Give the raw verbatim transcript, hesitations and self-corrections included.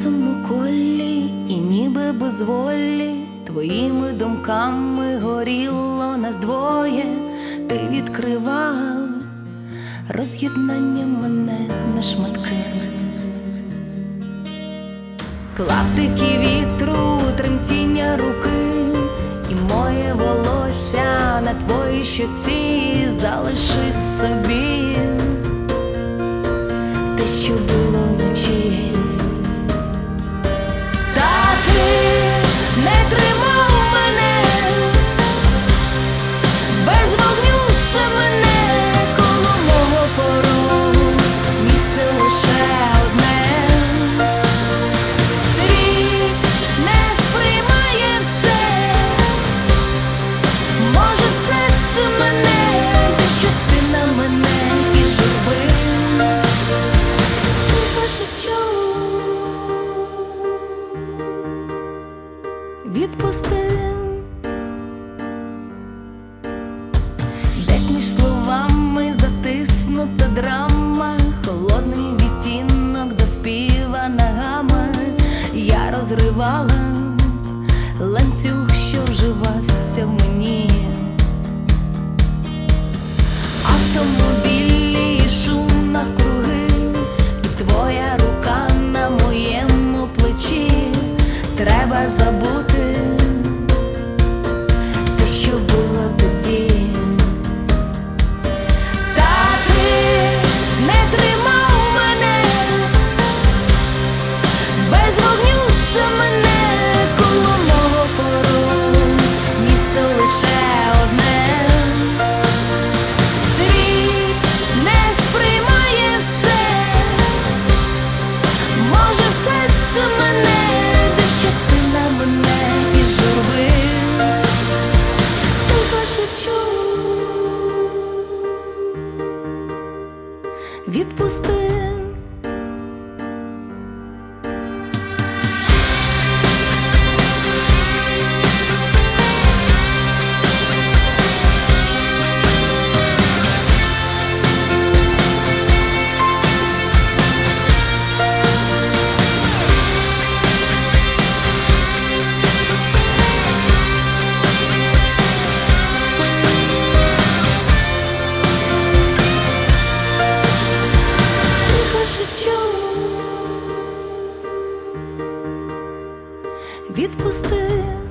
серцем у колі, і ніби без волі твоїми думками горіло нас двоє. Ти відкривав роз'єднання мене на шматки, клаптики вітру, тремтіння руки, і моє волосся на твоїй щоці. Залиши собі те, що було вночі. Та ти не тримав мене, без вогню все мене, коло мого порогу місце лише одне. Світ не сприймає все, може все це мене, десь частина мене і журби. Тихо шепчу, відпусти. Десь між словами затиснута драма, холодний відтінок доспівана гама. Я розривала ланцюг, що вживався в мені. Автомобілі і шум навкруги, і твоя рука на моєму плечі. Треба забути те, що було тоді. Та ти не тримав мене, без вогню все мене, коло мого порогу місце лише одне. Світ не сприймає все, може все це мене, десь частина мене і журби. Тихо шепчу, відпусти. Відпусти.